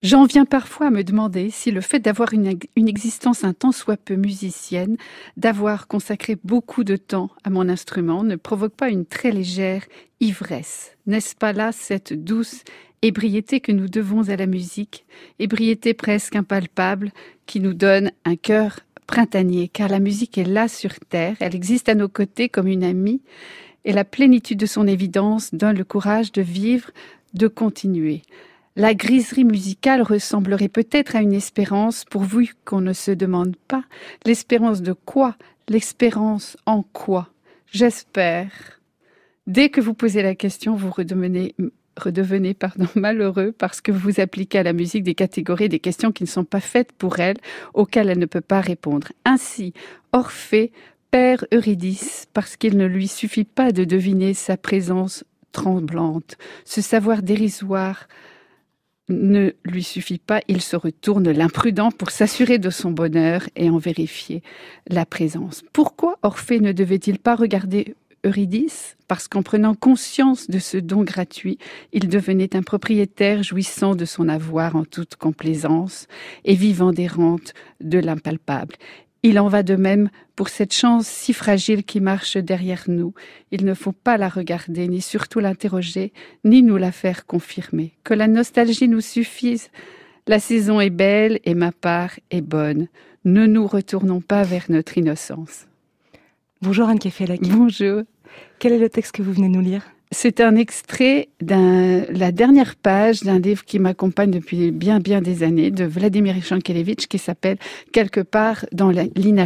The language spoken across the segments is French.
J'en viens parfois à me demander si le fait d'avoir une existence un tant soit peu musicienne, d'avoir consacré beaucoup de temps à mon instrument, ne provoque pas une très légère ivresse. N'est-ce pas là cette douce ébriété que nous devons à la musique, ébriété presque impalpable qui nous donne un cœur printanier, car la musique est là sur terre, elle existe à nos côtés comme une amie, et la plénitude de son évidence donne le courage de vivre, de continuer. La griserie musicale ressemblerait peut-être à une espérance, pourvu qu'on ne se demande pas l'espérance de quoi, l'espérance en quoi. J'espère. Dès que vous posez la question, vous redevenez malheureux parce que vous vous appliquez à la musique des catégories, des questions qui ne sont pas faites pour elle, auxquelles elle ne peut pas répondre. Ainsi, Orphée perd Eurydice parce qu'il ne lui suffit pas de deviner sa présence tremblante, ce savoir dérisoire ne lui suffit pas, il se retourne l'imprudent pour s'assurer de son bonheur et en vérifier la présence. Pourquoi Orphée ne devait-il pas regarder Eurydice? Parce qu'en prenant conscience de ce don gratuit, il devenait un propriétaire jouissant de son avoir en toute complaisance et vivant des rentes de l'impalpable. Il en va de même pour cette chance si fragile qui marche derrière nous. Il ne faut pas la regarder, ni surtout l'interroger, ni nous la faire confirmer. Que la nostalgie nous suffise. La saison est belle et ma part est bonne. Ne nous retournons pas vers notre innocence. Bonjour Anne Kefelec. Bonjour. Quel est le texte que vous venez nous lire ? C'est un extrait la dernière page d'un livre qui m'accompagne depuis bien des années, de Vladimir Jankélévitch, qui s'appelle « Quelque part dans l'inachevé ».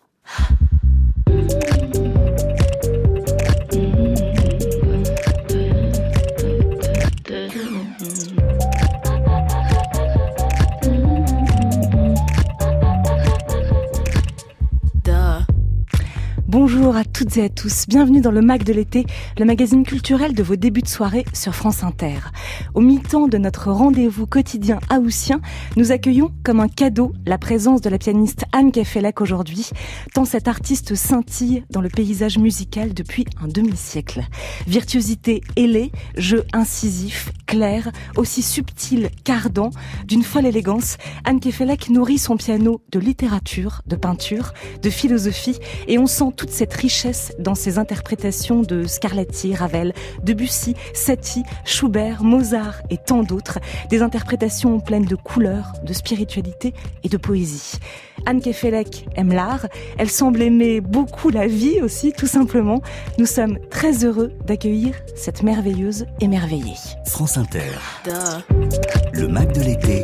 Bonjour à toutes et à tous, bienvenue dans le MAG de l'été, le magazine culturel de vos débuts de soirée sur France Inter. Au mi-temps de notre rendez-vous quotidien haussien, nous accueillons comme un cadeau la présence de la pianiste Anne Kefelec aujourd'hui, tant cette artiste scintille dans le paysage musical depuis un demi-siècle. Virtuosité ailée, jeu incisif, clair, aussi subtil qu'ardent, d'une folle élégance, Anne Kefelec nourrit son piano de littérature, de peinture, de philosophie, et on sent toute cette richesse dans ses interprétations de Scarlatti, Ravel, Debussy, Satie, Schubert, Mozart et tant d'autres, des interprétations pleines de couleurs, de spiritualité et de poésie. Anne Kefelec aime l'art, elle semble aimer beaucoup la vie aussi, tout simplement. Nous sommes très heureux d'accueillir cette merveilleuse émerveillée. France Inter, le MAG de l'été,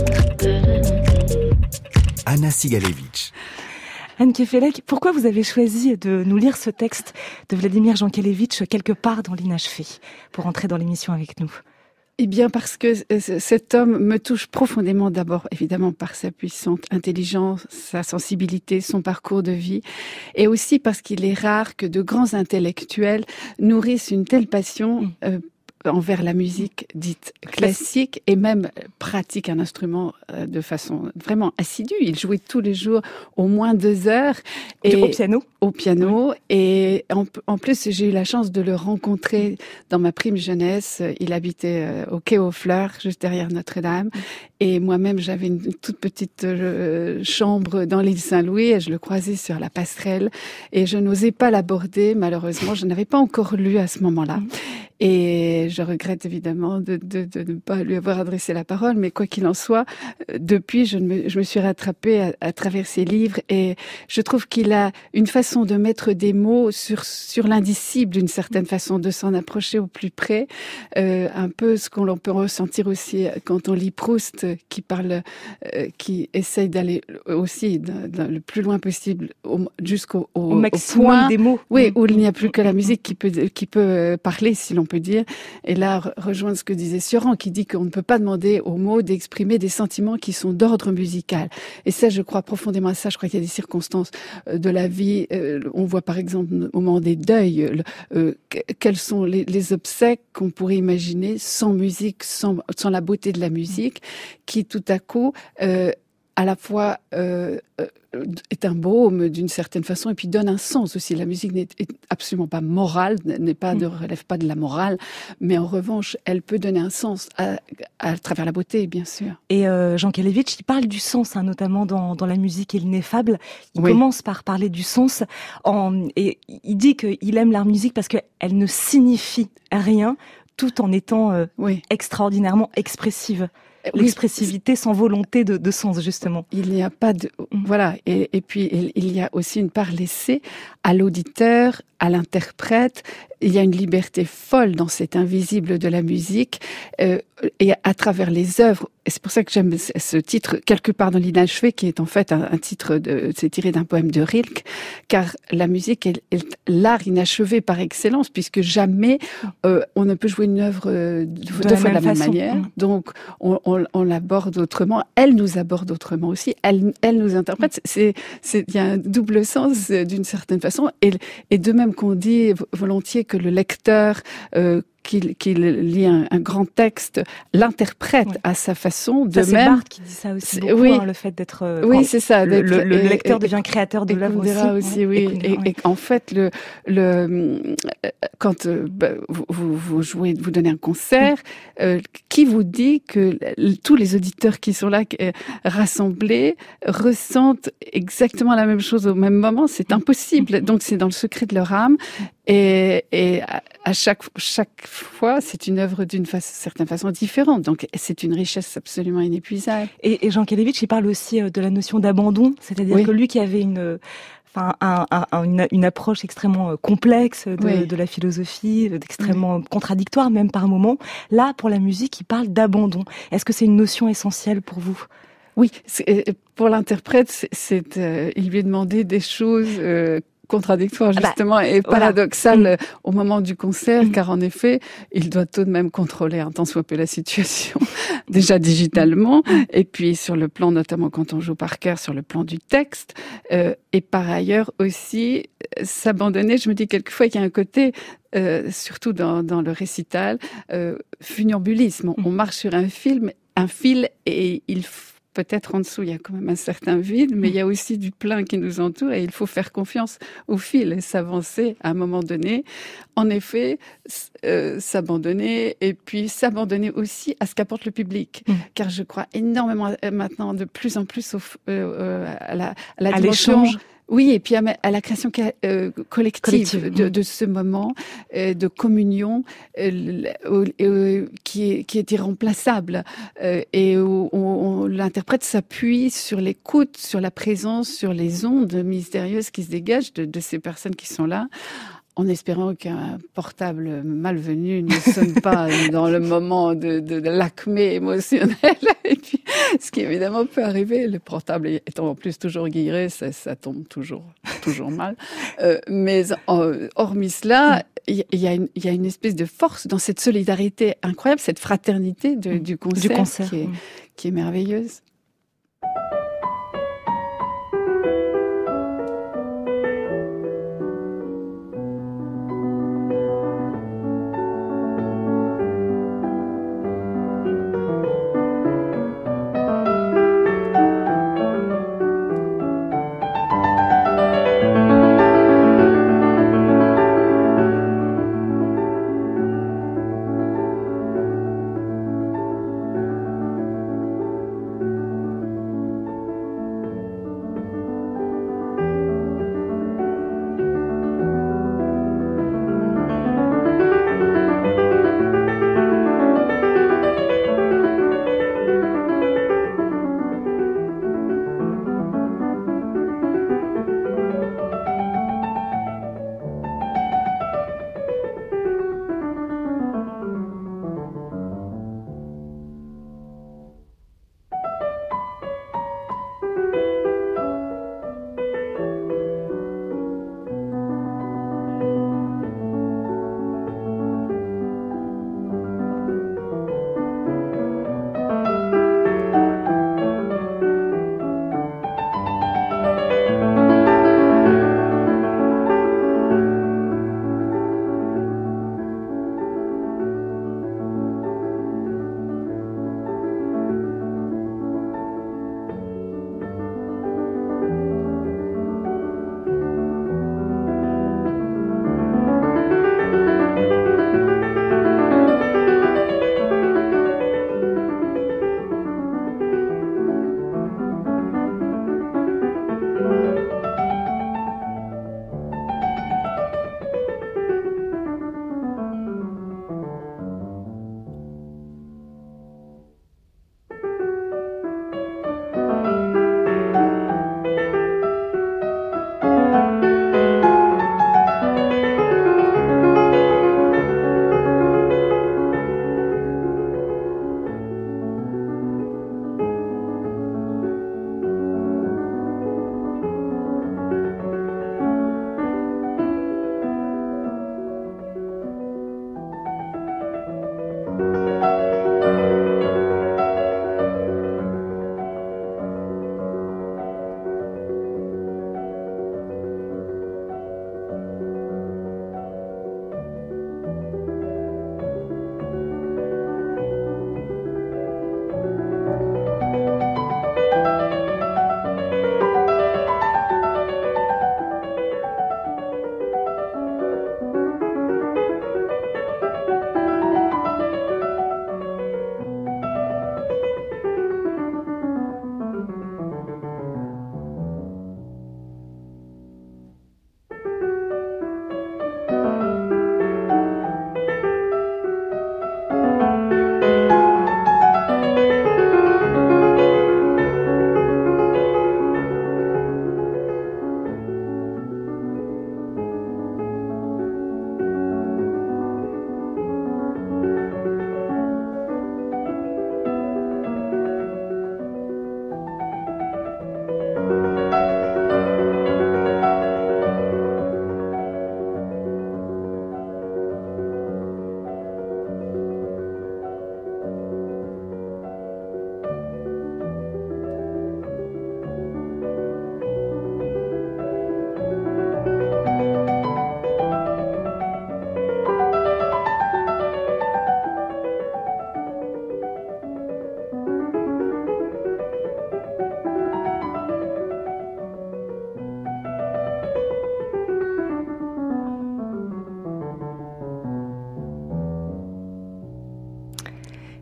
Anna Sigalevitch. Anne Kefelec, pourquoi vous avez choisi de nous lire ce texte de Vladimir Jankélévitch, Quelque part dans l'inachevé, pour entrer dans l'émission avec nous? Eh bien, parce que cet homme me touche profondément, d'abord, évidemment, par sa puissante intelligence, sa sensibilité, son parcours de vie, et aussi parce qu'il est rare que de grands intellectuels nourrissent une telle passion envers la musique dite classique et même pratique un instrument de façon vraiment assidue. Il jouait tous les jours au moins 2 heures. Au piano. Et en plus, j'ai eu la chance de le rencontrer dans ma prime jeunesse. Il habitait au Quai aux Fleurs, juste derrière Notre-Dame. Et moi-même, j'avais une toute petite chambre dans l'île Saint-Louis et je le croisais sur la passerelle. Et je n'osais pas l'aborder, malheureusement. Je n'avais pas encore lu à ce moment-là. Et je regrette évidemment de ne pas lui avoir adressé la parole, mais quoi qu'il en soit, depuis, je me suis rattrapée à travers ses livres et je trouve qu'il a une façon de mettre des mots sur l'indicible d'une certaine façon, de s'en approcher au plus près, un peu ce qu'on peut ressentir aussi quand on lit Proust, qui essaye d'aller aussi le plus loin possible jusqu'au maximum point, des mots. Oui, où il n'y a plus que la musique qui peut parler, si l'on peut dire. Et là, rejoindre ce que disait Sioran, qui dit qu'on ne peut pas demander aux mots d'exprimer des sentiments qui sont d'ordre musical. Et ça, je crois profondément à ça. Je crois qu'il y a des circonstances de la vie. On voit par exemple au moment des deuils, quels sont les obsèques qu'on pourrait imaginer sans musique, sans la beauté de la musique, qui tout à coup à la fois est un baume d'une certaine façon et puis donne un sens aussi. La musique n'est absolument pas morale, ne relève pas de la morale, mais en revanche, elle peut donner un sens à travers la beauté, bien sûr. Et Jean Kelevitch, il parle du sens, notamment dans la musique et l'ineffable. Il commence par parler du sens et il dit qu'il aime la musique parce qu'elle ne signifie rien, tout en étant extraordinairement expressive. L'expressivité sans volonté de sens, justement. Il n'y a pas de... Voilà. Et puis, il y a aussi une part laissée à l'auditeur, à l'interprète. Il y a une liberté folle dans cet invisible de la musique. Et à travers les œuvres, et c'est pour ça que j'aime ce titre, Quelque part dans l'inachevé, qui est en fait un titre, c'est tiré d'un poème de Rilke, car la musique est l'art inachevé par excellence, puisque jamais on ne peut jouer une œuvre deux fois de la même manière. Donc, on l'aborde autrement. Elle nous aborde autrement aussi. Elle nous interprète. Il y a un double sens d'une certaine façon. Et de même qu'on dit volontiers que le lecteur qu'il lit un grand texte, l'interprète à sa façon. De ça, même, c'est Barthes qui dit ça aussi beaucoup, le fait d'être... oui, c'est ça. Le lecteur devient créateur de l'œuvre aussi. Oui. Et en fait, quand vous jouez, vous donnez un concert, qui vous dit que tous les auditeurs qui sont là rassemblés ressentent exactement la même chose au même moment? C'est impossible. Donc, c'est dans le secret de leur âme. Et à chaque fois, c'est une œuvre d'une certaine façon différente. Donc, c'est une richesse absolument inépuisable. Et Jean Kelevitch, il parle aussi de la notion d'abandon. C'est-à-dire que lui qui avait une approche extrêmement complexe de la philosophie, extrêmement contradictoire même par moments. Là, pour la musique, il parle d'abandon. Est-ce que c'est une notion essentielle pour vous? Oui, pour l'interprète, il lui est demandé des choses contradictoire justement et paradoxal au moment du concert, car en effet, il doit tout de même contrôler un tant soit peu la situation, déjà digitalement, et puis sur le plan, notamment quand on joue par cœur, sur le plan du texte, et par ailleurs aussi s'abandonner. Je me dis quelquefois qu'il y a un côté, surtout dans le récital, funambulisme. On marche sur un fil et il faut peut-être en dessous, il y a quand même un certain vide, mais il y a aussi du plein qui nous entoure et il faut faire confiance au fil et s'avancer à un moment donné. En effet, s'abandonner et puis s'abandonner aussi à ce qu'apporte le public. Car je crois énormément maintenant, de plus en plus à la dimension... l'échange. Oui, et puis à la création collective de ce moment de communion qui est irremplaçable et où l'interprète s'appuie sur l'écoute, sur la présence, sur les ondes mystérieuses qui se dégagent de ces personnes qui sont là, en espérant qu'un portable malvenu ne sonne pas dans le moment de l'acmé émotionnel. Et puis, ce qui évidemment peut arriver, le portable étant en plus toujours guilleret, ça tombe toujours mal. Mais hormis cela, il y a une espèce de force dans cette solidarité incroyable, cette fraternité du concert. Qui est merveilleuse.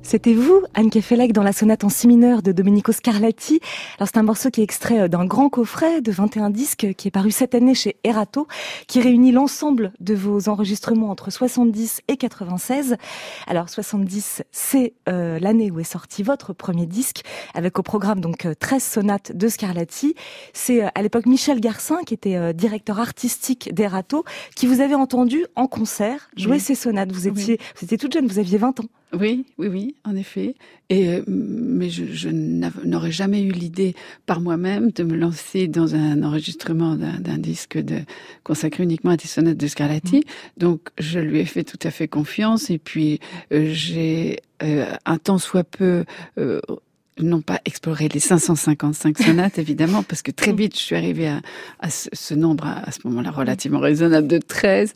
C'était vous, Anne Kefelec, dans la sonate en si mineur de Domenico Scarlatti. Alors c'est un morceau qui est extrait d'un grand coffret de 21 disques qui est paru cette année chez Erato, qui réunit l'ensemble de vos enregistrements entre 70 et 96. Alors 70, c'est l'année où est sorti votre premier disque, avec au programme donc 13 sonates de Scarlatti. C'est à l'époque Michel Garcin, qui était directeur artistique d'Erato, qui vous avait entendu en concert jouer ces sonates. Vous étiez toute jeune, vous aviez 20 ans. Oui, en effet. Mais je n'aurais jamais eu l'idée par moi-même de me lancer dans un enregistrement d'un disque consacré uniquement à des sonates de Scarlatti. Donc, je lui ai fait tout à fait confiance. Et puis, j'ai un tant soit peu non pas explorer les 555 sonates, évidemment, parce que très vite, je suis arrivée à ce nombre, à ce moment-là, relativement raisonnable de 13,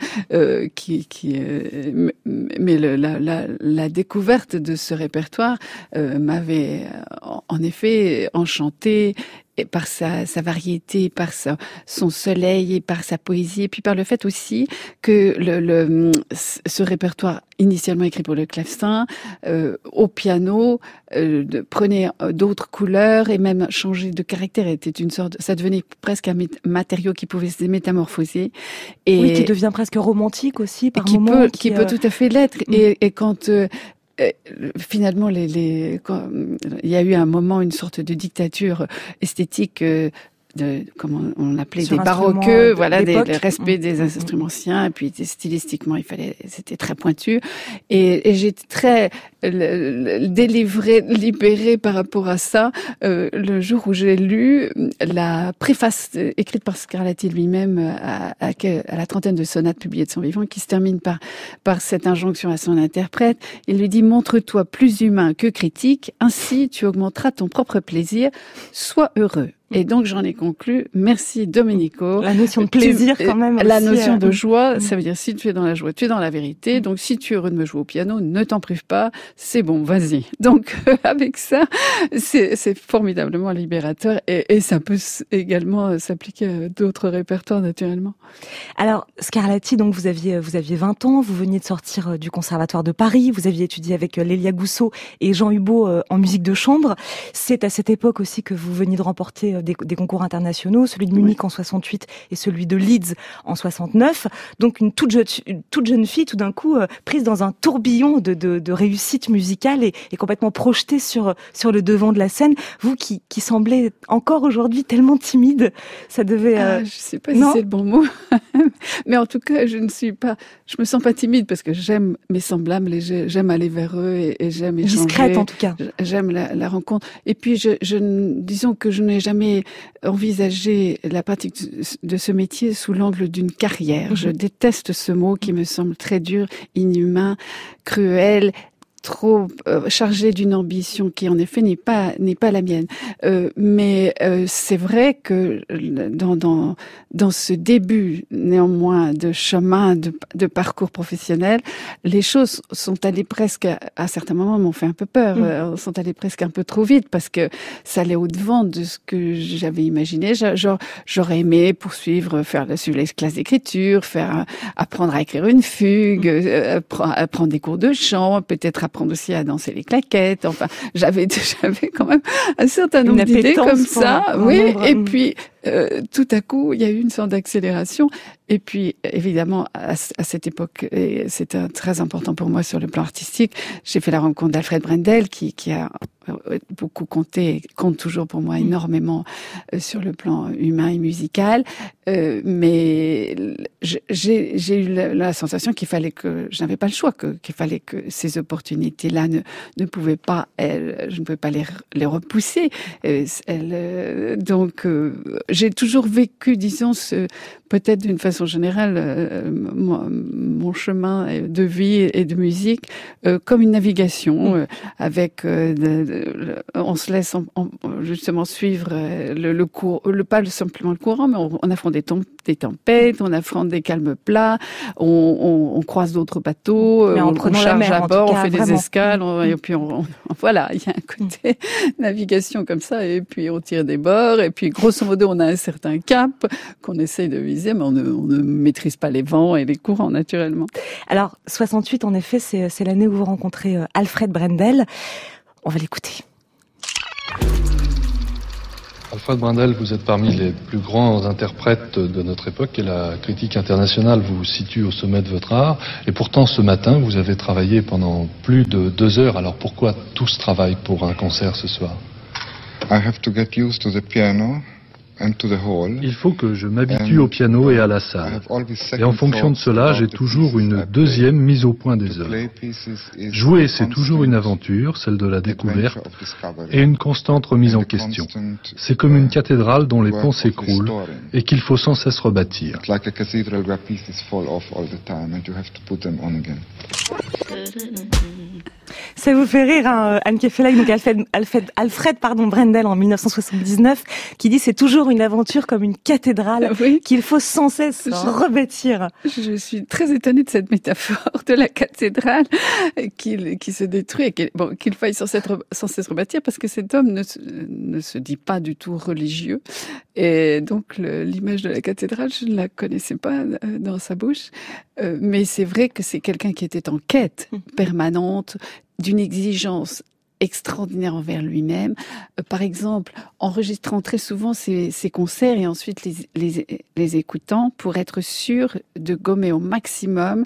mais la découverte de ce répertoire m'avait, en effet, enchantée, et par sa variété, par son soleil et par sa poésie, et puis par le fait aussi que ce répertoire initialement écrit pour le clavecin, au piano, prenait d'autres couleurs et même changeait de caractère. Ça devenait presque un matériau qui pouvait se métamorphoser. Et oui, qui devient presque romantique aussi par moments. Qui peut tout à fait l'être. Et quand finalement, il y a eu un moment, une sorte de dictature esthétique, comment on l'appelait, des baroqueux, le respect des instruments anciens, et puis stylistiquement, c'était très pointu. Et j'étais très libérée par rapport à ça, le jour où j'ai lu la préface écrite par Scarlatti lui-même à la trentaine de sonates publiées de son vivant, qui se termine par cette injonction à son interprète. Il lui dit: montre-toi plus humain que critique, ainsi tu augmenteras ton propre plaisir, sois heureux. Et donc, j'en ai conclu, merci Domenico. La notion de plaisir, quand même. La aussi, notion de joie, ça veut dire, si tu es dans la joie, tu es dans la vérité. Donc, si tu es heureux de me jouer au piano, ne t'en prive pas, c'est bon, vas-y. Donc, avec ça, c'est formidablement libérateur, et ça peut également s'appliquer à d'autres répertoires, naturellement. Alors, Scarlatti, donc, vous aviez 20 ans, vous veniez de sortir du Conservatoire de Paris, vous aviez étudié avec Lélia Gousseau et Jean Hubaut en musique de chambre. C'est à cette époque aussi que vous veniez de remporter des concours internationaux, celui de Munich en 68 et celui de Leeds en 69. Donc une toute jeune fille, tout d'un coup, prise dans un tourbillon de réussite musicale et complètement projetée sur le devant de la scène. Vous qui semblez encore aujourd'hui tellement timide, ça devait... je sais pas si c'est le bon mot, mais en tout cas, je me sens pas timide parce que j'aime mes semblables et j'aime aller vers eux et j'aime échanger. Discrète en tout cas. J'aime la rencontre. Et puis, disons que je n'ai jamais envisager la pratique de ce métier sous l'angle d'une carrière. Je déteste ce mot qui me semble très dur, inhumain, cruel, trop chargé d'une ambition qui en effet n'est pas la mienne. Mais c'est vrai que dans ce début néanmoins de chemin de parcours professionnel, les choses sont allées presque, à certains moments m'ont fait un peu peur, sont allées presque un peu trop vite parce que ça allait au-devant de ce que j'avais imaginé. J'aurais aimé suivre les classes d'écriture, apprendre à écrire une fugue, apprendre des cours de chant, peut-être apprendre aussi à danser les claquettes. Enfin, j'avais quand même un certain nombre d'idées comme ça. Oui, et puis tout à coup, il y a eu une sorte d'accélération. Et puis, évidemment, à cette époque, et c'était très important pour moi sur le plan artistique, j'ai fait la rencontre d'Alfred Brendel, qui a beaucoup compté, compte toujours pour moi énormément sur le plan humain et musical. Mais j'ai eu la sensation qu'il fallait que je n'avais pas le choix, qu'il fallait que ces opportunités-là ne pouvaient pas, je ne pouvais pas les repousser. Donc, j'ai toujours vécu, disons, peut-être d'une façon générale, mon chemin de vie et de musique comme une navigation avec on se laisse justement suivre le cours, pas simplement le courant, mais on affronte des tempêtes, on affronte des calmes plats, on croise d'autres bateaux, on charge à bord, on fait des escales, et puis voilà, il y a un côté navigation comme ça, et puis on tire des bords, et puis grosso modo on a un certain cap qu'on essaye de viser. disais, mais on ne maîtrise pas les vents et les courants naturellement. Alors, 68, en effet, c'est l'année où vous rencontrez Alfred Brendel. On va l'écouter. Alfred Brendel, vous êtes parmi les plus grands interprètes de notre époque et la critique internationale vous situe au sommet de votre art. Et pourtant, ce matin, vous avez travaillé pendant plus de 2 heures. Alors pourquoi tout ce travail pour un concert ce soir? I have to get used to the piano and to the hall. Il faut que je m'habitue au piano et à la salle. Et en fonction de cela, j'ai toujours une deuxième mise au point des œuvres. Jouer, c'est toujours une aventure, celle de la découverte, et une constante remise en question. C'est comme une cathédrale dont les ponts s'écroulent et qu'il faut sans cesse rebâtir. Ça vous fait rire, hein, Anne Kefelec, donc Alfred Brendel en 1979, qui dit c'est toujours une aventure comme une cathédrale qu'il faut sans cesse rebâtir. Je suis très étonnée de cette métaphore de la cathédrale qui se détruit et qu'il faille sans cesse rebâtir, parce que cet homme ne se dit pas du tout religieux. Et donc l'image de la cathédrale, je ne la connaissais pas dans sa bouche. Mais c'est vrai que c'est quelqu'un qui était en quête permanente d'une exigence extraordinaire envers lui-même. Par exemple, enregistrant très souvent ses concerts et ensuite les écoutant pour être sûr de gommer au maximum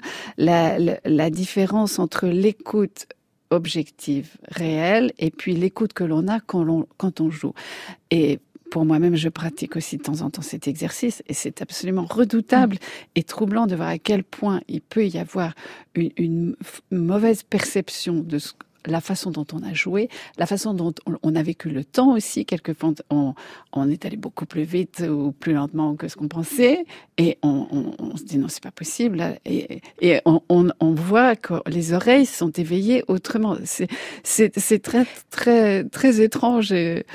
la différence entre l'écoute objective, réelle, et puis l'écoute que l'on a quand on joue. Et pour moi-même, je pratique aussi de temps en temps cet exercice et c'est absolument redoutable et troublant de voir à quel point il peut y avoir une mauvaise perception de la façon dont on a joué, la façon dont on a vécu le temps aussi. Quelquefois, on est allé beaucoup plus vite ou plus lentement que ce qu'on pensait et on se dit non, c'est pas possible. Et on voit que les oreilles sont éveillées autrement. C'est très, très, très étrange et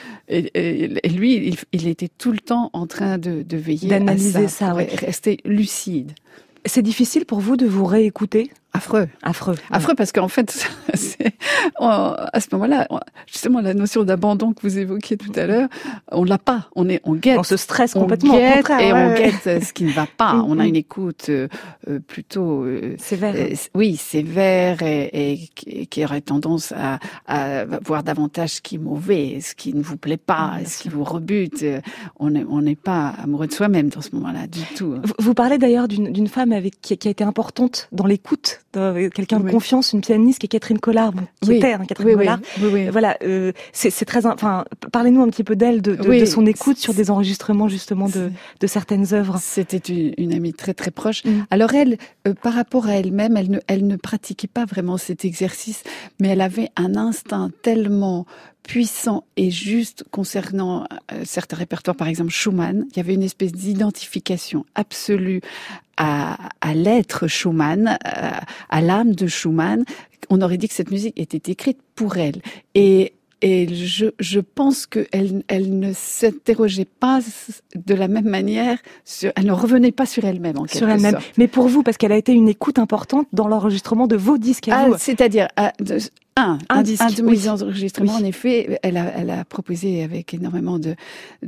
lui, il était tout le temps en train de veiller d'analyser à ça, pour rester lucide. C'est difficile pour vous de vous réécouter ? Affreux parce qu'en fait, à ce moment-là, justement, la notion d'abandon que vous évoquiez tout à l'heure, on l'a pas. On guette. On se stresse complètement. On guette ce qui ne va pas. On a une écoute plutôt sévère. Sévère et qui aurait tendance à voir davantage ce qui est mauvais, ce qui ne vous plaît pas, ce qui vous rebute. On n'est pas amoureux de soi-même dans ce moment-là du tout. Vous parlez d'ailleurs d'une femme qui a été importante dans l'écoute. Quelqu'un de confiance, une pianiste qui est Catherine Collard, Catherine Collard. Voilà, c'est très. Enfin, parlez-nous un petit peu d'elle, de son écoute sur des enregistrements justement de certaines œuvres. C'était une amie très très proche. Alors elle, par rapport à elle-même, elle ne pratiquait pas vraiment cet exercice, mais elle avait un instinct tellement puissant et juste concernant certains répertoires, par exemple Schumann. Il y avait une espèce d'identification absolue à l'être Schumann, à l'âme de Schumann. On aurait dit que cette musique était écrite pour elle. Et je pense qu'elle ne s'interrogeait pas de la même manière, elle ne revenait pas sur elle-même en quelque sorte. Mais pour vous, parce qu'elle a été une écoute importante dans l'enregistrement de vos disques à vous. C'est-à-dire un disque, de mes enregistrements, en effet, elle a proposé avec énormément de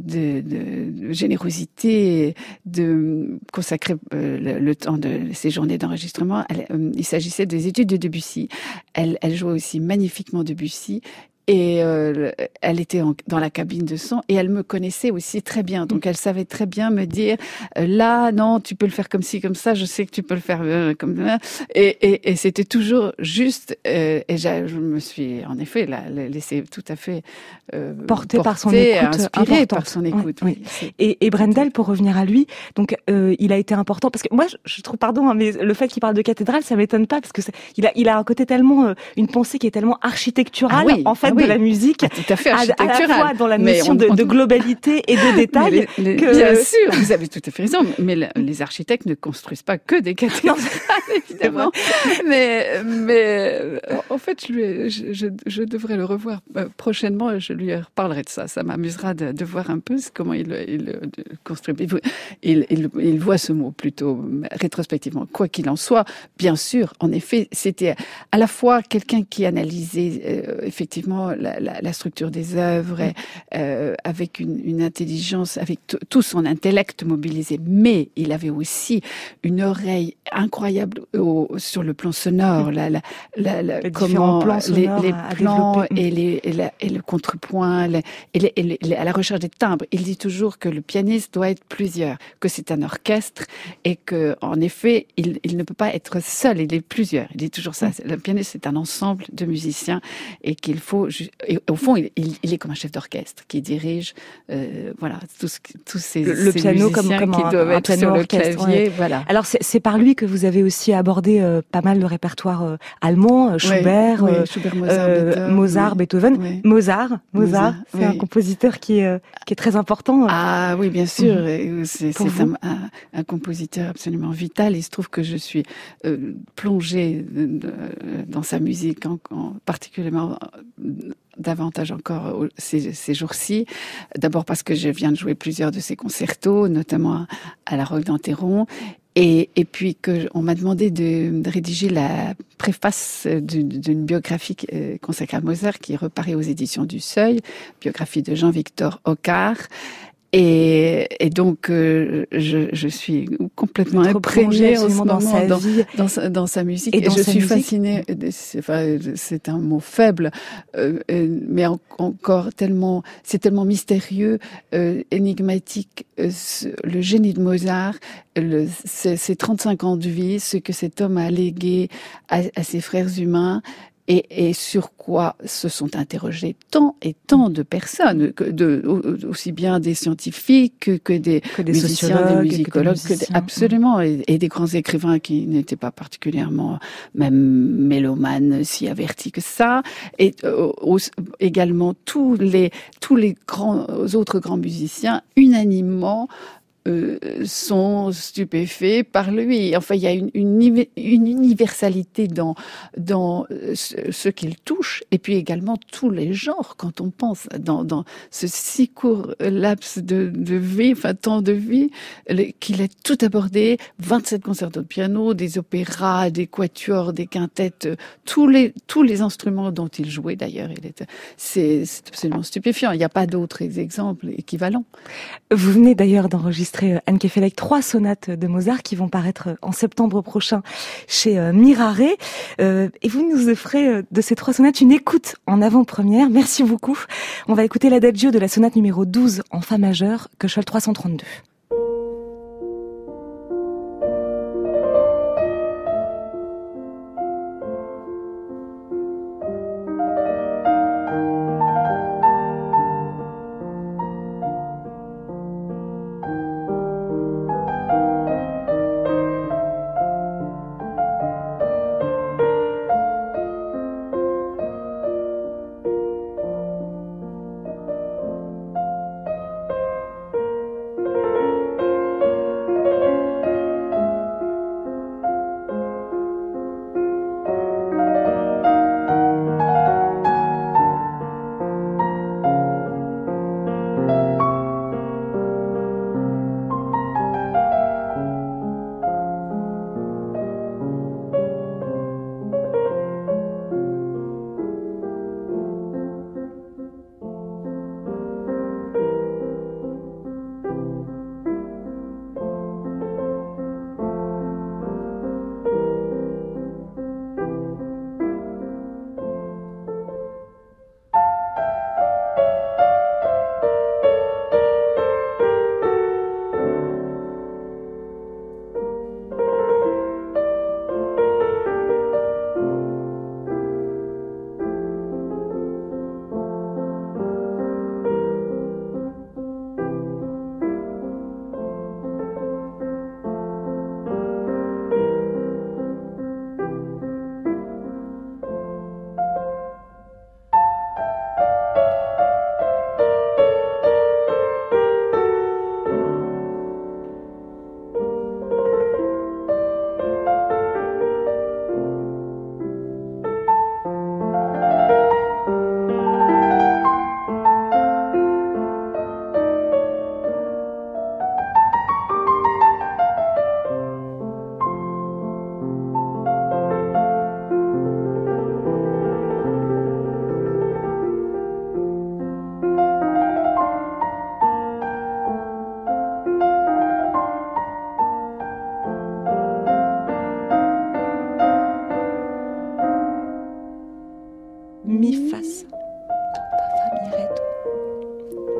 générosité de consacrer le temps de ces journées d'enregistrement. Il s'agissait des études de Debussy. Elle jouait aussi magnifiquement Debussy. Et elle était dans la cabine de son et elle me connaissait aussi très bien. Donc elle savait très bien me dire là, non, tu peux le faire comme ci, comme ça. Je sais que tu peux le faire comme ça. Et c'était toujours juste. Et je me suis en effet laissée tout à fait portée par son écoute, inspirée par son écoute. Oui. Et Brendel, pour revenir à lui, donc il a été important parce que moi je trouve, pardon, mais le fait qu'il parle de cathédrale, ça m'étonne pas parce que il a un côté tellement une pensée qui est tellement architecturale en fait. De la musique, tout à fait architecturale, à la fois dans la notion de globalité et de détail. Bien sûr, vous avez tout à fait raison, mais les architectes ne construisent pas que des cathédrales, évidemment. mais en fait, je devrais le revoir prochainement, je lui reparlerai de ça. Ça m'amusera de voir un peu comment il construit. Il voit ce mot plutôt rétrospectivement. Quoi qu'il en soit, bien sûr, en effet, c'était à la fois quelqu'un qui analysait effectivement vraiment la structure des œuvres, avec une intelligence, avec tout son intellect mobilisé. Mais il avait aussi une oreille incroyable sur le plan sonore, comment les plans et le contrepoint, à la recherche des timbres. Il dit toujours que le pianiste doit être plusieurs, que c'est un orchestre et que, en effet, il ne peut pas être seul, il est plusieurs. Il dit toujours ça. Le pianiste, c'est un ensemble de musiciens et qu'il faut, et au fond, il est comme un chef d'orchestre qui dirige, tous ces le piano musiciens comme qui doivent être sur le clavier. Ouais. Voilà. Alors, c'est par lui que vous avez aussi abordé pas mal le répertoire allemand, Schubert, Mozart, Beethoven. Oui. Mozart, c'est un compositeur qui est très important. Ah oui, bien sûr. C'est un compositeur absolument vital. Il se trouve que je suis plongée dans sa musique, particulièrement davantage encore ces jours-ci. D'abord parce que je viens de jouer plusieurs de ses concertos, notamment à la Roque d'Anteron. Et puis on m'a demandé de rédiger la préface d'une biographie consacrée à Mozart qui est reparue aux éditions du Seuil, biographie de Jean-Victor Hockart. Et donc, je suis complètement imprégnée en ce moment dans sa musique. Et je suis fascinée. C'est un mot faible, mais encore c'est tellement mystérieux, énigmatique. Le génie de Mozart, ses 35 ans de vie, ce que cet homme a légué à ses frères humains. Et sur quoi se sont interrogés tant et tant de personnes, aussi bien des scientifiques que des musiciens, des musicologues, absolument, et des grands écrivains qui n'étaient pas particulièrement même mélomanes si avertis que ça, et également tous les autres grands musiciens unanimement sont stupéfaits par lui. Enfin, il y a une universalité dans ce qu'il touche, et puis également tous les genres. Quand on pense dans ce si court laps de vie, temps de vie, qu'il a tout abordé, 27 concertos de piano, des opéras, des quatuors, des quintettes, tous les instruments dont il jouait d'ailleurs. C'est absolument stupéfiant. Il n'y a pas d'autres exemples équivalents. Vous venez d'ailleurs d'enregistrer Anne Kefelec 3 sonates de Mozart qui vont paraître en septembre prochain chez Mirare. Et vous nous offrez de ces 3 sonates une écoute en avant-première. Merci beaucoup. On va écouter l'adagio de la sonate numéro 12 en fa majeur, Köchel 332.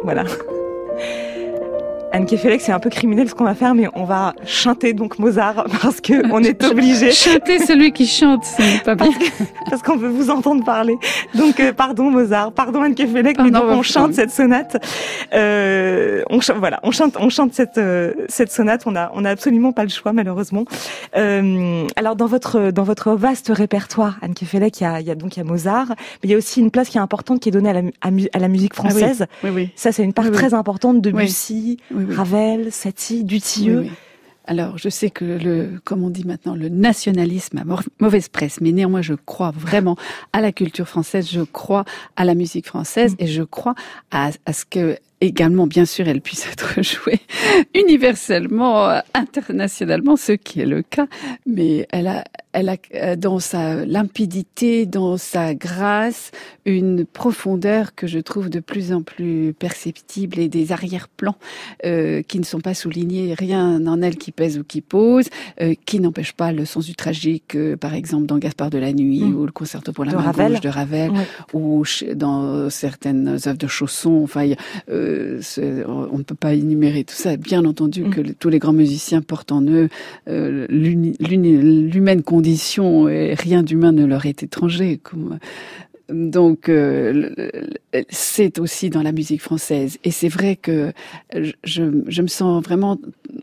Voilà. Anne Kefelec, c'est un peu criminel ce qu'on va faire, mais on va chanter donc Mozart parce que on est obligé. Chanter celui qui chante, c'est pas bien. Parce qu'on veut vous entendre parler. Donc, pardon Mozart, pardon Anne Kefelec, mais donc on chante cette sonate. On chante cette sonate. On a absolument pas le choix malheureusement. Alors dans votre vaste répertoire, Anne Kefelec, il y a Mozart, mais il y a aussi une place qui est importante qui est donnée à la musique française. Ah oui. Ça, c'est une part très importante de Debussy. Oui. Ravel, Satie, Dutilleux. Oui. Alors, je sais que comme on dit maintenant, le nationalisme a mauvaise presse, mais néanmoins, je crois vraiment à la culture française, je crois à la musique française et je crois à ce que également, bien sûr, elle puisse être jouée universellement, internationalement, ce qui est le cas, mais elle a dans sa limpidité, dans sa grâce, une profondeur que je trouve de plus en plus perceptible et des arrière-plans qui ne sont pas soulignés, rien en elle qui pèse ou qui pose, qui n'empêche pas le sens du tragique, par exemple dans Gaspard de la Nuit ou le concerto pour la main gauche de Ravel, ou dans certaines œuvres de Chausson, enfin, on ne peut pas énumérer tout ça. Bien entendu que tous les grands musiciens portent en eux l'humaine condition et rien d'humain ne leur est étranger. Donc, c'est aussi dans la musique française. Et c'est vrai que je me sens vraiment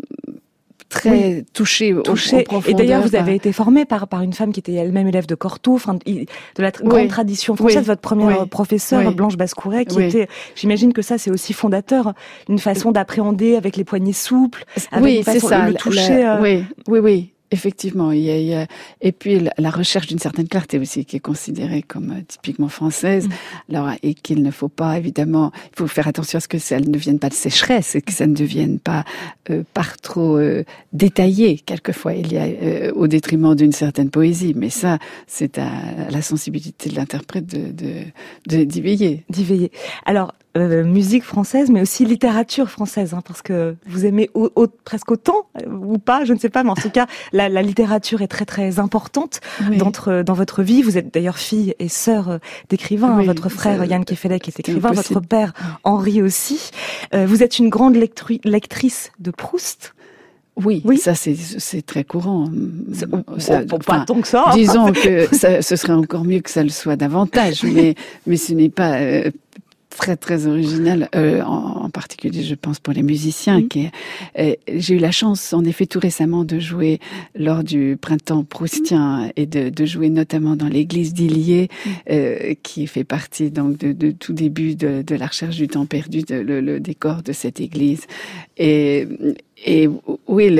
très touchée. Et d'ailleurs, vous avez été formée par une femme qui était elle-même élève de Cortot, de la grande tradition française. Votre première professeure, Blanche Bascouret, qui était, j'imagine que ça, c'est aussi fondateur, une façon d'appréhender avec les poignets souples, avec c'est ça, le toucher. Oui. Effectivement, il y a et puis la recherche d'une certaine clarté aussi qui est considérée comme typiquement française. Alors, et qu'il ne faut pas, évidemment, il faut faire attention à ce que ça ne devienne pas de sécheresse et que ça ne devienne pas par trop détaillé. Quelquefois, il y a au détriment d'une certaine poésie, mais ça, c'est à la sensibilité de l'interprète d'y veiller. Alors, musique française, mais aussi littérature française, parce que vous aimez presque autant, ou pas, je ne sais pas, mais en tout cas, la littérature est très très importante dans votre vie. Vous êtes d'ailleurs fille et sœur d'écrivains. Votre frère Yann Kefelec est écrivain, votre père Henri aussi. Vous êtes une grande lectrice de Proust. Oui, ça c'est très courant. Pas tant que ça. Disons que ce serait encore mieux que ça le soit davantage, mais ce n'est pas très très original, en particulier je pense pour les musiciens. J'ai eu la chance en effet tout récemment de jouer lors du printemps proustien et de jouer notamment dans l'église d'Illiers, qui fait partie donc de tout début de la recherche du temps perdu, le décor de cette église. Et oui,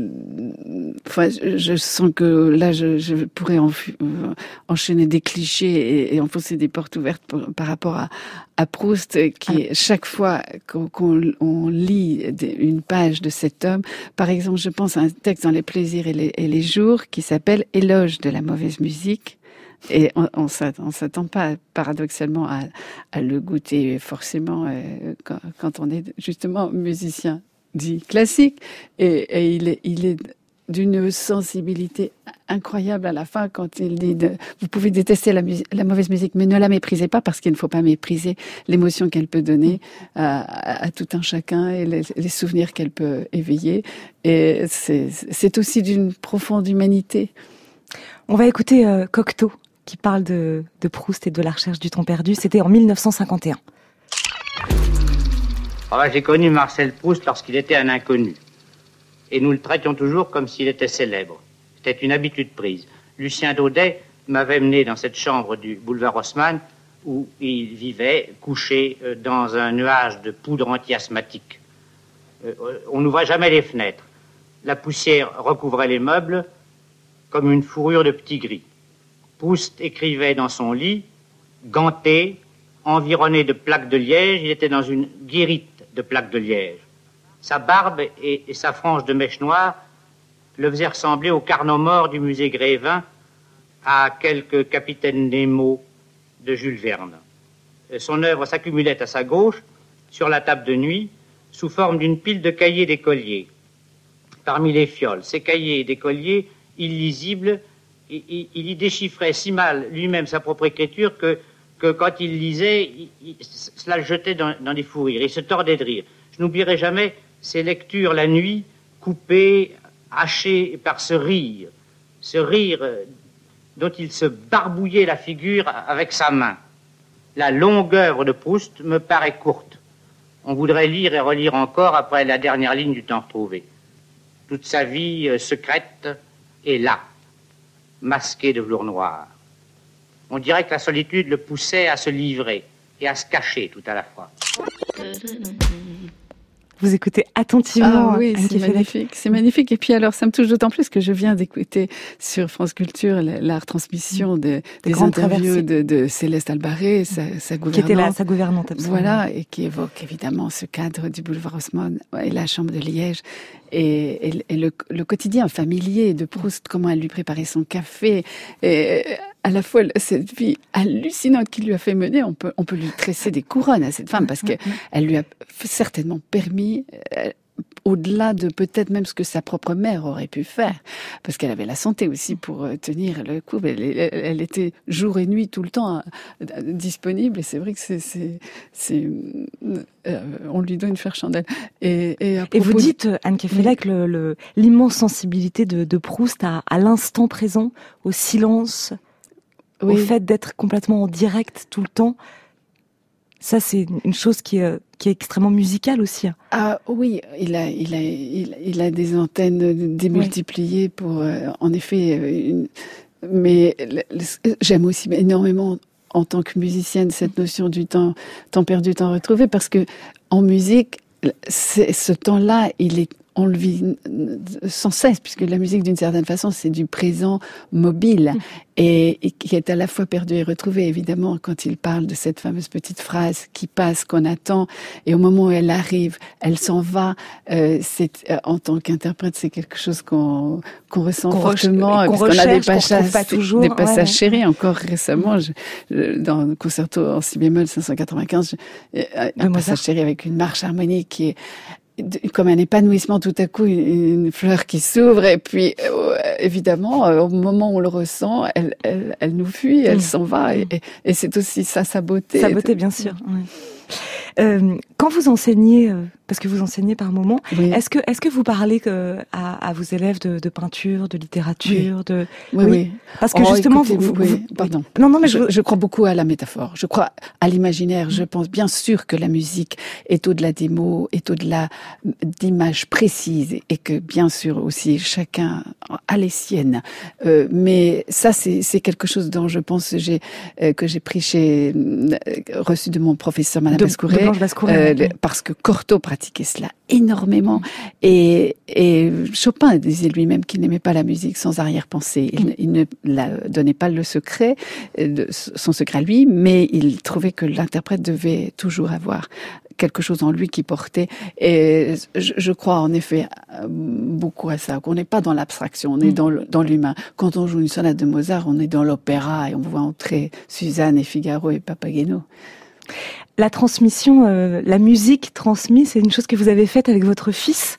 je sens que là, je pourrais enchaîner des clichés et enfoncer des portes ouvertes par rapport à Proust, qui chaque fois qu'on lit une page de cet homme, par exemple, je pense à un texte dans Les plaisirs et les jours qui s'appelle Éloge de la mauvaise musique. Et on s'attend pas paradoxalement à le goûter forcément quand on est justement musicien dit classique, et il est d'une sensibilité incroyable à la fin quand il dit vous pouvez détester la mauvaise musique, mais ne la méprisez pas, parce qu'il ne faut pas mépriser l'émotion qu'elle peut donner à tout un chacun et les souvenirs qu'elle peut éveiller. Et c'est aussi d'une profonde humanité. On va écouter Cocteau qui parle de Proust et de la recherche du temps perdu. C'était en 1951. J'ai connu Marcel Proust lorsqu'il était un inconnu. Et nous le traitions toujours comme s'il était célèbre. C'était une habitude prise. Lucien Daudet m'avait mené dans cette chambre du boulevard Haussmann où il vivait couché dans un nuage de poudre anti-asthmatique. On n'ouvrait jamais les fenêtres. La poussière recouvrait les meubles comme une fourrure de petit gris. Proust écrivait dans son lit, ganté, environné de plaques de liège. Il était dans une guérite de plaques de liège. Sa barbe et sa frange de mèche noire le faisaient ressembler au Carnot mort du musée Grévin, à quelque Capitaine Nemo de Jules Verne. Son œuvre s'accumulait à sa gauche, sur la table de nuit, sous forme d'une pile de cahiers d'écoliers. Parmi les fioles, ces cahiers d'écoliers illisibles, il y déchiffrait si mal lui-même sa propre écriture que que quand il lisait, cela le jetait dans des fous rires. Il se tordait de rire. Je n'oublierai jamais ses lectures la nuit, coupées, hachées par ce rire dont il se barbouillait la figure avec sa main. La longue œuvre de Proust me paraît courte. On voudrait lire et relire encore après la dernière ligne du temps retrouvé. Toute sa vie secrète est là, masquée de velours noir. On dirait que la solitude le poussait à se livrer et à se cacher tout à la fois. Vous écoutez attentivement. Ah oui, c'est magnifique, c'est magnifique. Et puis alors, ça me touche d'autant plus que je viens d'écouter sur France Culture la retransmission des interviews de Céleste Albarré, sa gouvernante. Qui était sa gouvernante, absolument. Voilà, et qui évoque évidemment ce cadre du boulevard Haussmann et la chambre de Liège. Et le quotidien familier de Proust, comment elle lui préparait son café, et à la fois cette vie hallucinante qu'il lui a fait mener, on peut lui tresser des couronnes à cette femme, parce que elle lui a certainement permis, au-delà de peut-être même ce que sa propre mère aurait pu faire, parce qu'elle avait la santé aussi pour tenir le coup. Elle était jour et nuit tout le temps disponible, et c'est vrai que on lui doit une faire chandelle. Et vous dites, Anne Kefelec, l'immense sensibilité de Proust à l'instant présent, au silence, au fait d'être complètement en direct tout le temps. Ça, c'est une chose qui est extrêmement musicale aussi. Ah oui, il a des antennes démultipliées pour, en effet, mais j'aime aussi énormément, en tant que musicienne, cette notion du temps perdu, temps retrouvé, parce que en musique, ce temps-là, on le vit sans cesse, puisque la musique, d'une certaine façon, c'est du présent mobile, et qui est à la fois perdu et retrouvé. Évidemment, quand il parle de cette fameuse petite phrase qui passe, qu'on attend, et au moment où elle arrive, elle s'en va, en tant qu'interprète, c'est quelque chose qu'on ressent fortement, qu'on puisqu'on a des passages chéris. Encore récemment, dans le concerto en si bémol 595, un passage chéri avec une marche harmonique qui est comme un épanouissement, tout à coup, une fleur qui s'ouvre, et puis évidemment, au moment où on le ressent, elle nous fuit, elle s'en va, et c'est aussi ça, sa beauté. Sa beauté, bien sûr. Oui. Quand vous enseignez, parce que vous enseignez par moment, est-ce que vous parlez à vos élèves de peinture, de littérature, oui. Parce que justement, pardon. Non, mais je crois beaucoup à la métaphore. Je crois à l'imaginaire. Je pense bien sûr que la musique est au-delà des mots, est au-delà d'images précises, et que bien sûr aussi chacun a les siennes. Mais ça, c'est quelque chose dont je pense que j'ai pris reçu de mon professeur Madame Bascouret, parce que Cortot pratiquait cela énormément, et Chopin disait lui-même qu'il n'aimait pas la musique sans arrière-pensée. Il ne donnait pas le secret, son secret à lui, mais il trouvait que l'interprète devait toujours avoir quelque chose en lui qui portait. Et je crois en effet beaucoup à ça, qu'on n'est pas dans l'abstraction, on est dans l'humain. Quand on joue une sonate de Mozart, on est dans l'opéra, et on voit entrer Suzanne et Figaro et Papageno. La transmission, la musique transmise, c'est une chose que vous avez faite avec votre fils,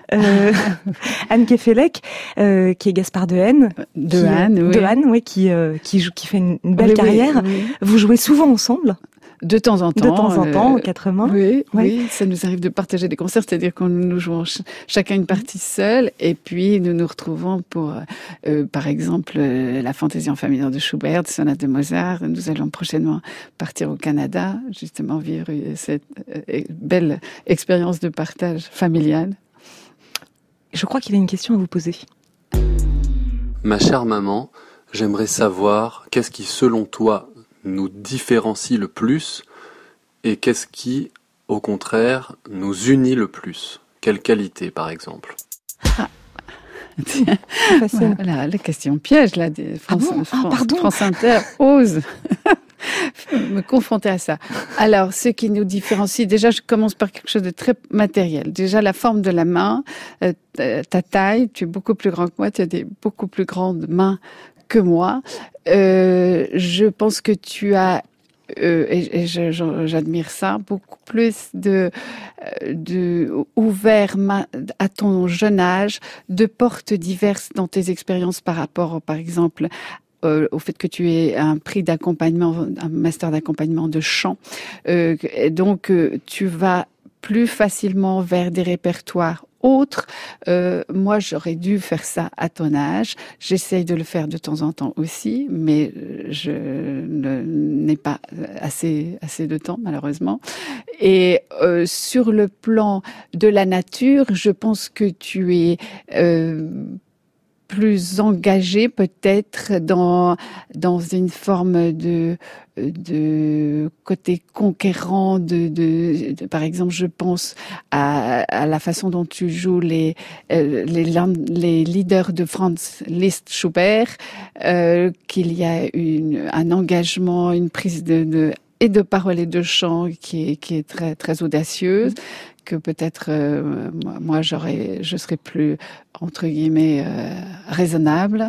Anne Kefelec, qui est Gaspard Dehaene. Dehaene, oui, qui fait une belle carrière. Oui. Vous jouez souvent ensemble? De temps en temps, quatre mains. Oui, ça nous arrive de partager des concerts, c'est-à-dire qu'on nous jouons chacun une partie seule, et puis nous nous retrouvons pour, par exemple, la Fantaisie en fa mineur de Schubert, sonate de Mozart. Nous allons prochainement partir au Canada, justement vivre cette belle expérience de partage familial. Je crois qu'il a une question à vous poser. Ma chère maman, j'aimerais savoir qu'est-ce qui, selon toi, nous différencie le plus, et qu'est-ce qui, au contraire, nous unit le plus? Quelle qualité, par exemple? Voilà, la question piège, là, France Inter ose me confronter à ça. Alors, ce qui nous différencie, déjà, je commence par quelque chose de très matériel. Déjà, la forme de la main, ta taille, tu es beaucoup plus grand que moi, tu as des beaucoup plus grandes mains que moi. Je pense que tu as, et j'admire ça, beaucoup plus de ouvert à ton jeune âge, de portes diverses dans tes expériences par rapport, par exemple, au fait que tu aies un prix d'accompagnement, un master d'accompagnement de chant. Donc, tu vas plus facilement vers des répertoires autres. Moi, j'aurais dû faire ça à ton âge. J'essaye de le faire de temps en temps aussi, mais je n'ai pas assez de temps, malheureusement. Et sur le plan de la nature, je pense que tu es plus engagé peut-être dans une forme de côté conquérant de par exemple, je pense à la façon dont tu joues les leaders de Franz Liszt Schubert, qu'il y a un engagement, une prise de parole et de chant qui est très très audacieuse, que peut-être moi je serais plus entre guillemets raisonnable.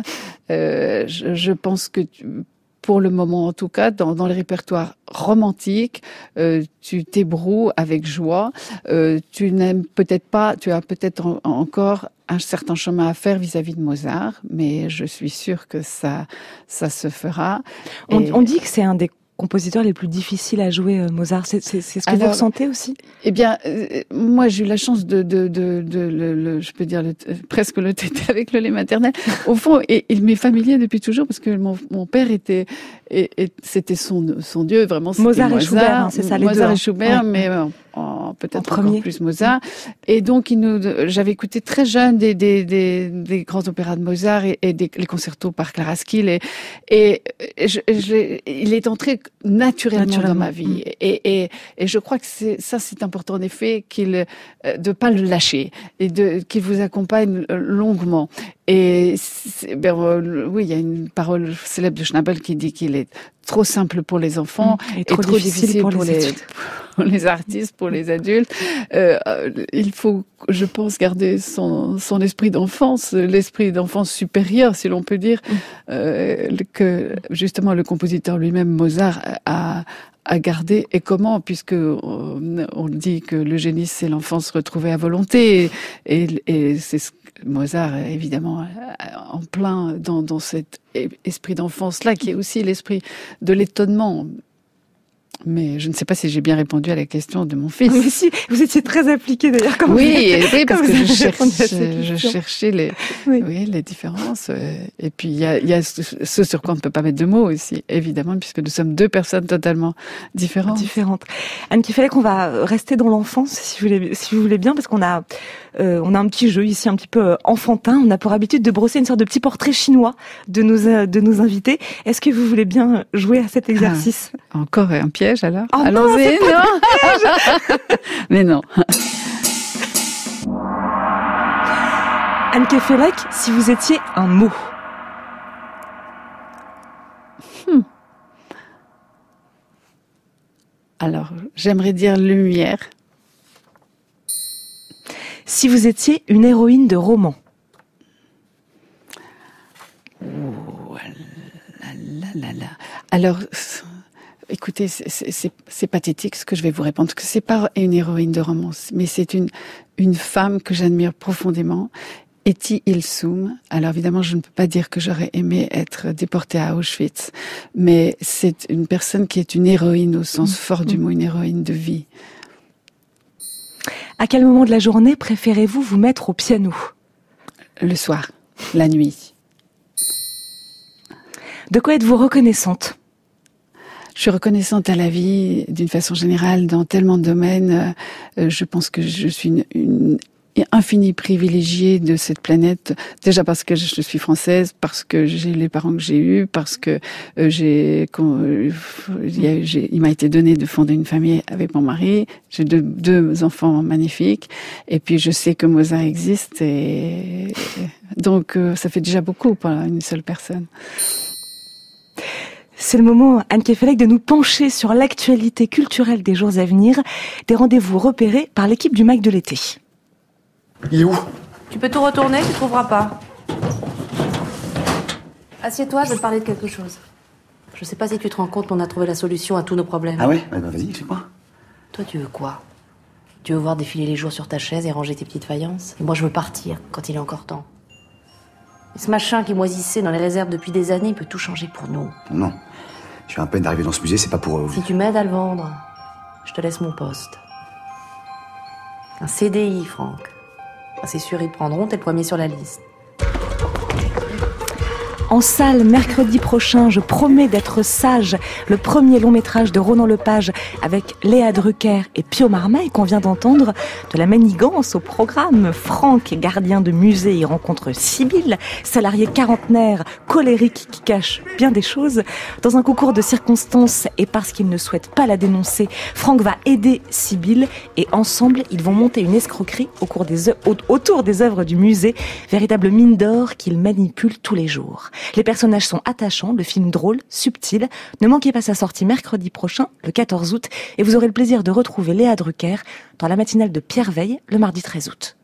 Je pense que pour le moment en tout cas, dans les répertoires romantiques, tu t'ébroues avec joie. Tu n'aimes peut-être pas, tu as peut-être encore un certain chemin à faire vis-à-vis de Mozart, mais je suis sûre que ça se fera. On dit que c'est un des compositeurs les plus difficiles à jouer, Mozart. C'est ce que vous ressentez aussi? Eh bien, moi, j'ai eu la chance je peux dire presque le téter avec le lait maternel. Au fond, et il m'est familier depuis toujours parce que mon père c'était son dieu, vraiment. Mozart et Schubert, hein, c'est ça, les deux. Mozart et Schubert, ouais. Mais peut-être encore plus Mozart. Et donc, j'avais écouté très jeune des grands opéras de Mozart et les concertos par Clara Skil, et il est entré naturellement dans ma vie. Et je crois que c'est important en effet de pas le lâcher et qu'il vous accompagne longuement. Et oui, il y a une parole célèbre de Schnabel qui dit qu'il est trop simple pour les enfants et trop difficile pour les artistes, pour les adultes. Il faut, je pense, garder son esprit d'enfance, l'esprit d'enfance supérieur, si l'on peut dire, que justement le compositeur lui-même, Mozart, a garder, et comment, puisque on dit que le génie c'est l'enfance retrouvée à volonté, et c'est Mozart évidemment en plein dans cet esprit d'enfance là qui est aussi l'esprit de l'étonnement. Mais je ne sais pas si j'ai bien répondu à la question de mon fils. Mais si, vous étiez très appliqué d'ailleurs. Oui, parce que je cherchais les différences. Et puis il y a ce sur quoi on ne peut pas mettre de mots aussi, évidemment, puisque nous sommes deux personnes totalement différentes. Anne Kefelec, on va rester dans l'enfance, si vous voulez bien, parce qu'on a un petit jeu ici, un petit peu enfantin. On a pour habitude de brosser une sorte de petit portrait chinois de nos invités. Est-ce que vous voulez bien jouer à cet exercice? Encore un piège alors? Oh allons-y, non. Mais non. Anne Kefelec, si vous étiez un mot. Alors, j'aimerais dire lumière. Si vous étiez une héroïne de roman. Oh là. Alors, écoutez, c'est pathétique ce que je vais vous répondre, parce que c'est pas une héroïne de romance, mais c'est une femme que j'admire profondément, Etty Hillesum. Alors évidemment, je ne peux pas dire que j'aurais aimé être déportée à Auschwitz, mais c'est une personne qui est une héroïne au sens fort du mot, une héroïne de vie. À quel moment de la journée préférez-vous vous mettre au piano? Le soir, la nuit. De quoi êtes-vous reconnaissante? Je suis reconnaissante à la vie d'une façon générale dans tellement de domaines. Je pense que je suis une infinie privilégiée de cette planète. Déjà parce que je suis française, parce que j'ai les parents que j'ai eus, parce que il m'a été donné de fonder une famille avec mon mari. J'ai deux enfants magnifiques. Et puis je sais que Mozart existe, et donc ça fait déjà beaucoup pour une seule personne. C'est le moment, Anne Kefelec, de nous pencher sur l'actualité culturelle des jours à venir, des rendez-vous repérés par l'équipe du MAC de l'été. Il est où? Tu peux tout retourner, tu trouveras pas. Assieds-toi, je veux te parler de quelque chose. Je sais pas si tu te rends compte, mais on a trouvé la solution à tous nos problèmes. Ah ouais? Bah vas-y, c'est quoi? Toi, tu veux quoi? Tu veux voir défiler les jours sur ta chaise et ranger tes petites faïences? Et moi, je veux partir, quand il est encore temps. Ce machin qui moisissait dans les réserves depuis des années, il peut tout changer pour nous. Non. Je suis à peine d'arriver dans ce musée, c'est pas pour... Si tu m'aides à le vendre, je te laisse mon poste. Un CDI, Franck. C'est sûr, ils te prendront, t'es le premier sur la liste. En salle, mercredi prochain, je promets d'être sage, le premier long métrage de Ronan Lepage avec Léa Drucker et Pio Marmaille qu'on vient d'entendre. De la manigance au programme. Franck, gardien de musée, y rencontre Sibylle, salarié quarantenaire, colérique qui cache bien des choses. Dans un concours de circonstances et parce qu'il ne souhaite pas la dénoncer, Franck va aider Sibylle et ensemble, ils vont monter une escroquerie autour des œuvres du musée, véritable mine d'or qu'il manipule tous les jours. Les personnages sont attachants, le film drôle, subtil. Ne manquez pas sa sortie mercredi prochain, le 14 août, et vous aurez le plaisir de retrouver Léa Drucker dans la matinale de Pierre Veille, le mardi 13 août.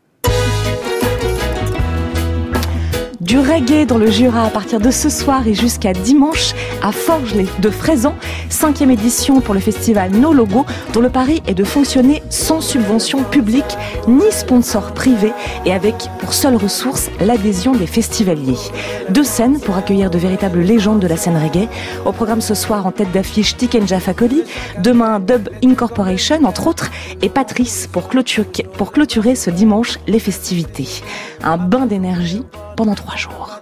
Du reggae dans le Jura à partir de ce soir et jusqu'à dimanche à Forges de Fraisan, 5e édition pour le festival No Logo, dont le pari est de fonctionner sans subvention publique ni sponsor privé et avec pour seule ressource l'adhésion des festivaliers. 2 scènes pour accueillir de véritables légendes de la scène reggae. Au programme ce soir en tête d'affiche Tikenja Fakoli, demain Dub Incorporation entre autres et Patrice pour clôturer ce dimanche les festivités. Un bain d'énergie pendant 3 jours.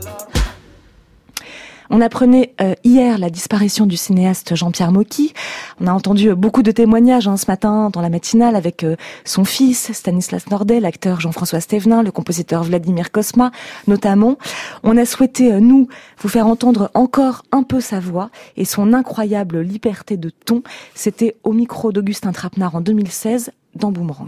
On apprenait hier la disparition du cinéaste Jean-Pierre Mocky. On a entendu beaucoup de témoignages ce matin dans la matinale avec son fils Stanislas Nordet, l'acteur Jean-François Stévenin, le compositeur Vladimir Cosma notamment. On a souhaité, nous, vous faire entendre encore un peu sa voix et son incroyable liberté de ton. C'était au micro d'Augustin Trapenard en 2016 dans Boomerang.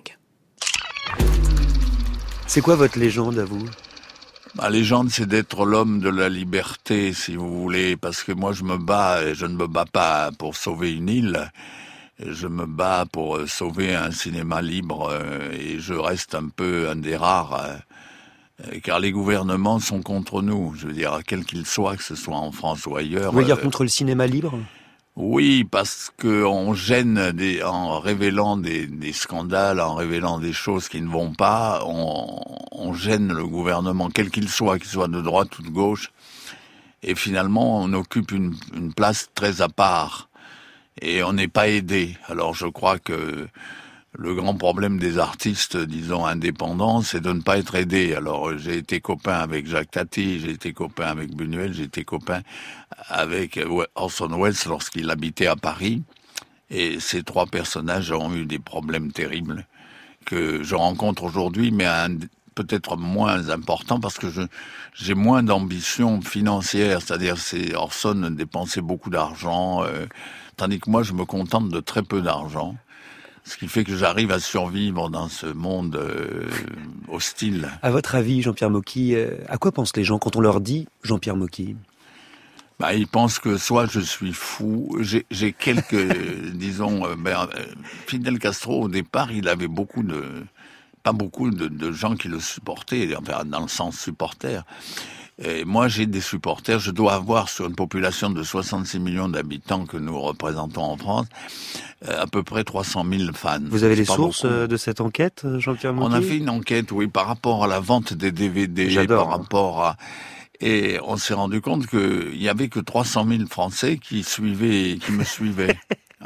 C'est quoi votre légende à vous ? Ma légende, c'est d'être l'homme de la liberté, si vous voulez, parce que moi je me bats, et je ne me bats pas pour sauver une île, je me bats pour sauver un cinéma libre, et je reste un peu un des rares, car les gouvernements sont contre nous, je veux dire, quel qu'il soit, que ce soit en France ou ailleurs. Vous voulez dire contre le cinéma libre ? Oui, parce que on gêne en révélant des scandales, en révélant des choses qui ne vont pas, on gêne le gouvernement, quel qu'il soit de droite ou de gauche, et finalement on occupe une place très à part, et on n'est pas aidé. Alors je crois que le grand problème des artistes, disons, indépendants, c'est de ne pas être aidé. Alors, j'ai été copain avec Jacques Tati, j'ai été copain avec Buñuel, j'ai été copain avec Orson Welles lorsqu'il habitait à Paris. Et ces 3 personnages ont eu des problèmes terribles que je rencontre aujourd'hui, mais peut-être moins important parce que j'ai moins d'ambition financière. C'est-à-dire, Orson dépensait beaucoup d'argent, tandis que moi, je me contente de très peu d'argent. Ce qui fait que j'arrive à survivre dans ce monde hostile. À votre avis, Jean-Pierre Mocky, à quoi pensent les gens quand on leur dit Jean-Pierre Mocky ? Ils pensent que soit je suis fou, j'ai quelques, disons, Fidel Castro au départ, il avait pas beaucoup de gens qui le supportaient, enfin, dans le sens supporter. Et moi, j'ai des supporters. Je dois avoir, sur une population de 66 millions d'habitants que nous représentons en France, à peu près 300 000 fans. Vous avez les sources de cette enquête, Jean-Pierre Mocky ? On a fait une enquête, oui, par rapport à la vente des DVD, J'adore, par rapport à... Et on s'est rendu compte qu'il y avait que 300 000 Français qui me suivaient.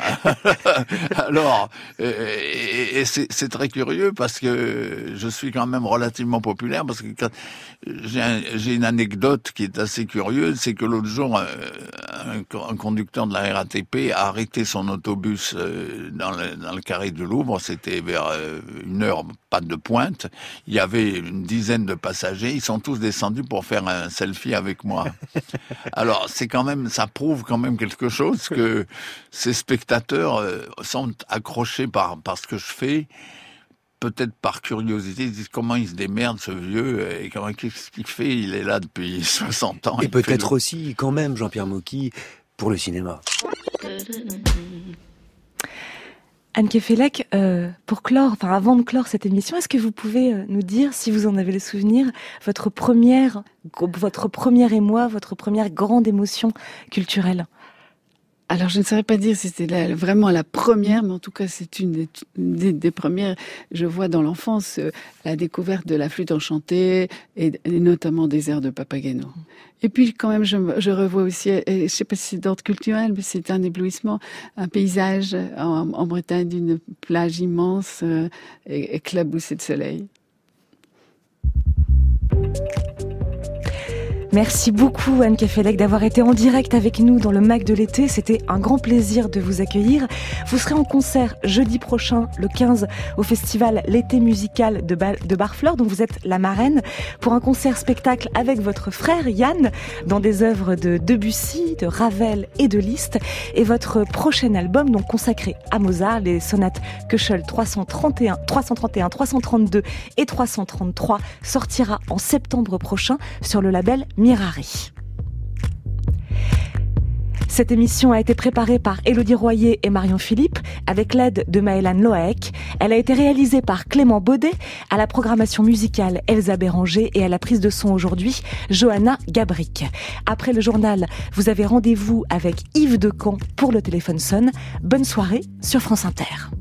Alors, et c'est très curieux parce que je suis quand même relativement populaire parce que j'ai une anecdote qui est assez curieuse, c'est que l'autre jour, un conducteur de la RATP a arrêté son autobus dans le carré du Louvre, c'était vers 1h, pas de pointe, il y avait une dizaine de passagers, ils sont tous descendus pour faire un selfie avec moi. Alors, ça prouve quand même quelque chose que ces spectateurs sont accrochés par ce que je fais, peut-être par curiosité, ils disent comment il se démerde ce vieux, et qu'est-ce qu'il fait, il est là depuis 60 ans. Et peut-être aussi, quand même, Jean-Pierre Mocky, pour le cinéma. Anne Kefelec, avant de clore cette émission, est-ce que vous pouvez nous dire, si vous en avez le souvenir, votre première émoi, votre première grande émotion culturelle ? Alors, je ne saurais pas dire si c'était vraiment la première, mais en tout cas, c'est une des premières. Je vois dans l'enfance la découverte de la flûte enchantée et notamment des airs de Papageno. Et puis, quand même, je revois aussi, je ne sais pas si c'est d'ordre culturel, mais c'est un éblouissement, un paysage en Bretagne d'une plage immense éclaboussée de soleil. Merci beaucoup Anne Kefelec d'avoir été en direct avec nous dans le MAC de l'été. C'était un grand plaisir de vous accueillir. Vous serez en concert jeudi prochain, le 15, au festival L'été musical de Barfleur, dont vous êtes la marraine, pour un concert-spectacle avec votre frère Yann, dans des œuvres de Debussy, de Ravel et de Liszt. Et votre prochain album, donc consacré à Mozart, les sonates Köchel 331, 332 et 333, sortira en septembre prochain sur le label Mirari. Cette émission a été préparée par Élodie Royer et Marion Philippe avec l'aide de Maëlane Loaec. Elle a été réalisée par Clément Baudet, à la programmation musicale Elsa Béranger et à la prise de son aujourd'hui Johanna Gabric. Après le journal, vous avez rendez-vous avec Yves Decamp pour le téléphone sonne. Bonne soirée sur France Inter.